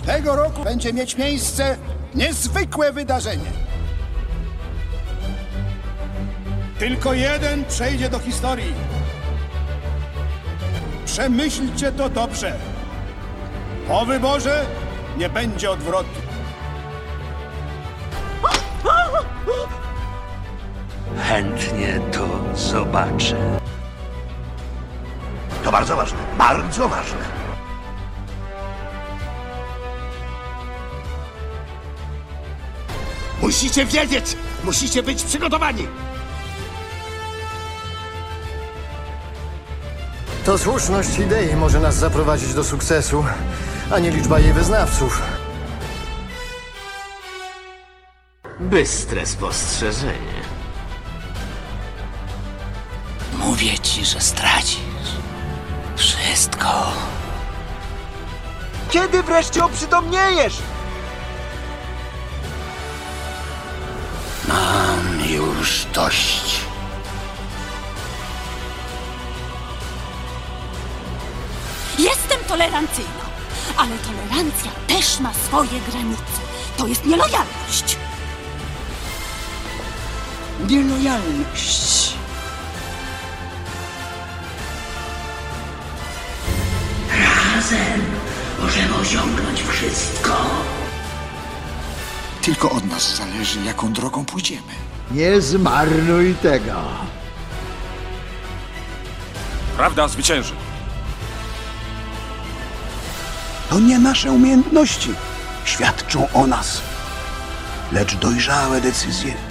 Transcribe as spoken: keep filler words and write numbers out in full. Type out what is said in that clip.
Tego roku będzie mieć miejsce niezwykłe wydarzenie. Tylko jeden przejdzie do historii. Przemyślcie to dobrze. Po wyborze nie będzie odwrotu. Chętnie to zobaczę. To bardzo ważne, bardzo ważne. Musicie wiedzieć! Musicie być przygotowani! To słuszność idei może nas zaprowadzić do sukcesu, a nie liczba jej wyznawców. Bystre spostrzeżenie. Mówię ci, że stracisz wszystko. Kiedy wreszcie oprzytomniejesz? Mam już dość. Jestem tolerancyjna, ale tolerancja też ma swoje granice. To jest nielojalność. Nielojalność. Razem możemy osiągnąć wszystko. Tylko od nas zależy, jaką drogą pójdziemy. Nie zmarnuj tego. Prawda zwycięży. To nie nasze umiejętności świadczą o nas, lecz dojrzałe decyzje.